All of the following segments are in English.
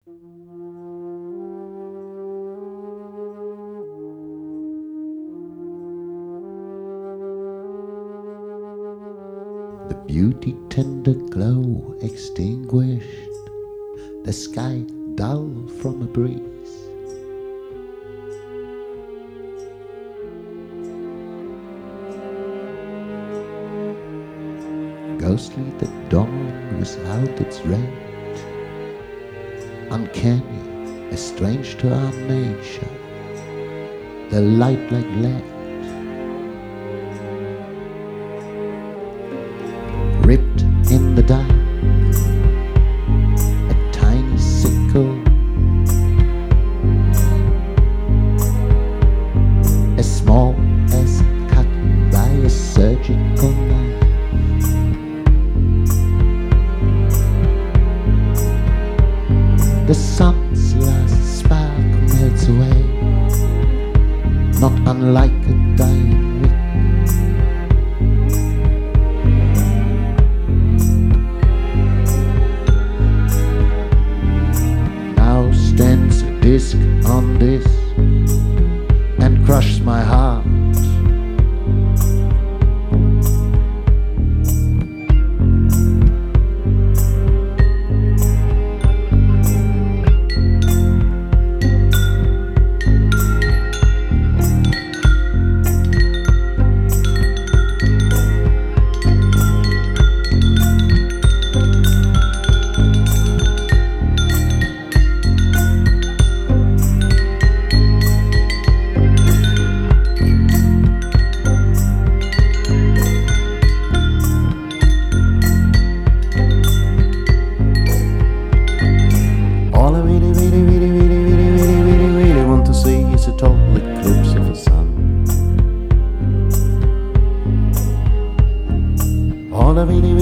The beauty tender glow extinguished, the sky dull from a breeze. Ghostly the dawn without its red, uncanny, strange to our nature, the light like lead, ripped in the dark, a tiny sickle, as small as cut by a surgical knife. The sun's last spark melts away, not unlike a dying wick. Now stands a disc on this and crushes my heart. Total eclipse of the sun. All I really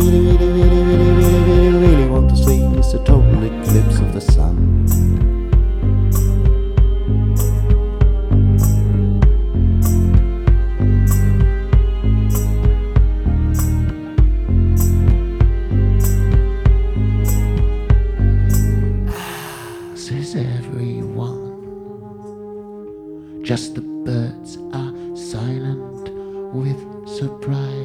want to see is a total eclipse of the sun. Says everyone. Just the birds are silent with surprise.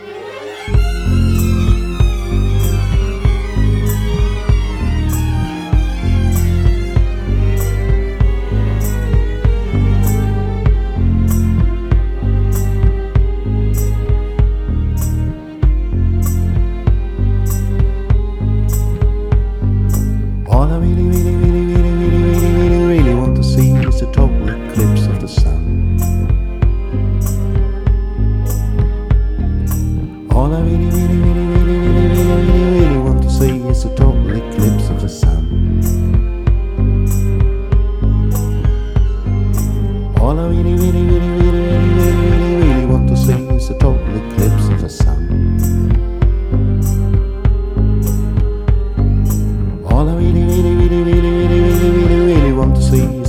All I really want to see is a total eclipse of the sun. All I really want to see is a total eclipse of the sun. All I really want to see is a total eclipse of the sun. All I really want to see